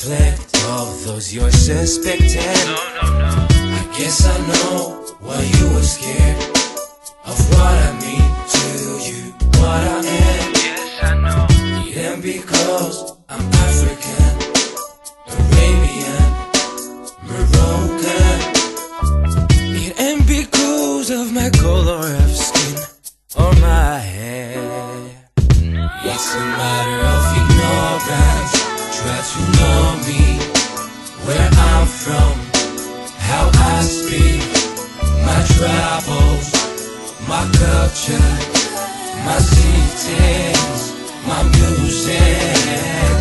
conflict of those you're suspecting. I guess I know why you were scared of what I mean to you, what I am. Yes, I know. It ain't because I'm African, Arabian, Moroccan. It ain't because of my color of skin or my hair. It's a matter of ignorance. Try to know me, where I'm from, how I speak, my travels, my culture, my cities, my music.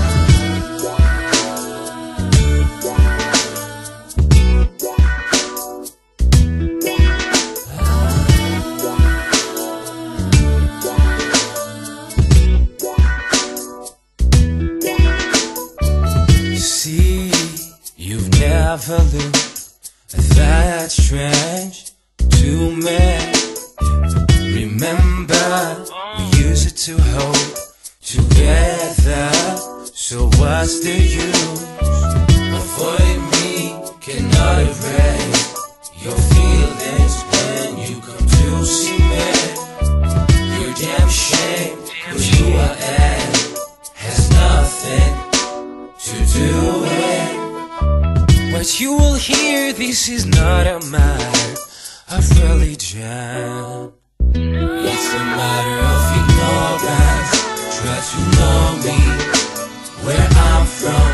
See, you've never looked that strange to me. Remember, we used to hold together. So what's the use? Avoid me, cannot erase your feelings when you come to see me. You're damn shame, cause who I am has nothing to do it. What you will hear, this is not a matter of religion. It's a matter of ignorance. Try to know me, where I'm from,